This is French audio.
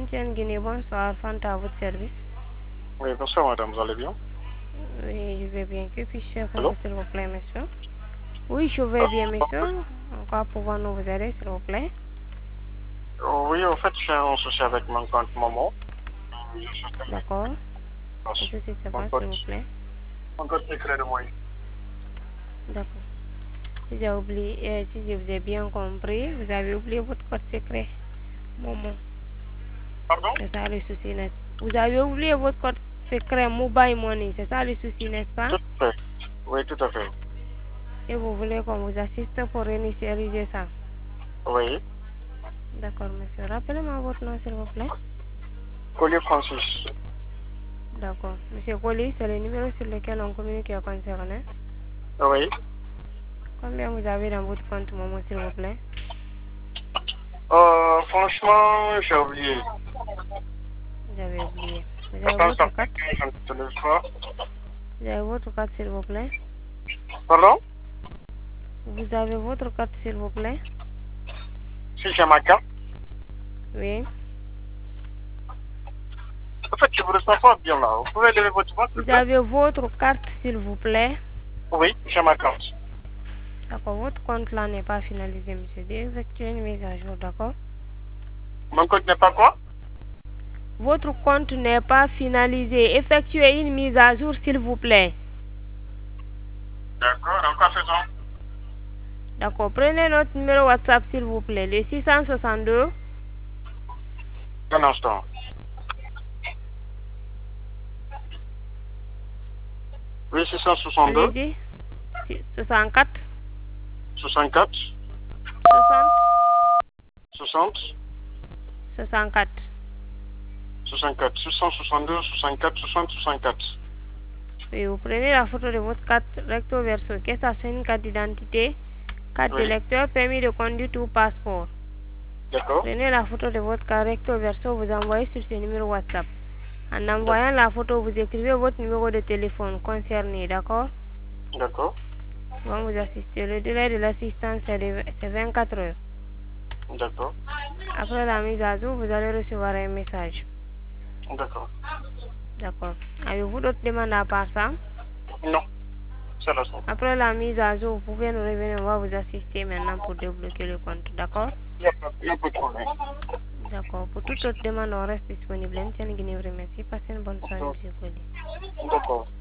Tiens Guinée, bonsoir, Fanta à votre service. Oui, bonsoir madame, vous allez bien? Oui, je vais bien. Que puis-je faire pour Allô? vous, s'il vous plaît, monsieur? Oui, je vais bien, monsieur. Encore pouvons-nous vous aider, s'il vous plaît? Oui, en fait, j'ai un souci avec mon compte Momo. D'accord. Parce Qu'est-ce qui se Mon passe, code, s'il vous plaît? mon code secret de moi. D'accord. Si j'ai oublié, si je vous ai bien compris, vous avez oublié votre code secret. Momo. Pardon? C'est ça le souci, n'est-ce pas? Vous avez oublié votre code secret Mobile Money. C'est ça le souci, n'est-ce pas? Tout à fait. Oui, tout à fait. Et vous voulez qu'on vous assiste pour réinitialiser ça? Oui. D'accord, monsieur. Rappelez-moi votre nom, s'il vous plaît. Collier Francis. D'accord. Monsieur Colli, c'est le numéro sur lequel on communique concerné. Oui. Combien vous avez dans votre compte, maman, s'il vous plaît? Franchement, j'ai oublié. J'avais oublié. Vous avez Attends, ça votre fait carte? que je ne te le pas. Vous avez votre carte, s'il vous plaît? Pardon? Vous avez votre carte, s'il vous plaît? Si j'ai ma carte. Oui. En fait, je ne voudrais pas bien là. Vous pouvez lever votre voix, s'il vous Vous plaît? avez votre carte, s'il vous plaît? Oui, j'ai ma carte. D'accord. Votre compte là n'est pas finalisé, monsieur. Effectuez une mise à jour, d'accord? Mon code n'est pas quoi? Votre compte n'est pas finalisé. Effectuez une mise à jour, s'il vous plaît. D'accord, encore faisons. D'accord. Prenez notre numéro WhatsApp, s'il vous plaît. Le 662. Un instant. Oui, 662, Allez-y. 64. 64, 60. 60, 64. 64, 662, 64, 60, 64. Et vous prenez la photo de votre carte recto verso, que ça soit une carte d'identité, carte de Oui, lecteur, permis de conduite ou passeport. d'accord, Prenez la photo de votre carte recto verso, vous envoyez sur ce numéro WhatsApp. En d'accord, envoyant la photo, vous écrivez votre numéro de téléphone concerné, d'accord? d'accord, Ils vont vous assister. Le délai de l'assistance, c'est 24 heures. d'accord, Après la mise à jour, vous allez recevoir un message. d'accord. D'accord. Avez-vous d'autres demandes à part ça? Non, c'est la seule. Après la mise à jour, vous pouvez nous revenir, on va vous assister maintenant pour débloquer le compte, d'accord? Il n'y a pas de problème. D'accord. Pour toute autre demande, on reste disponible. Merci. Passez une bonne soirée, D'accord. monsieur Colli. D'accord.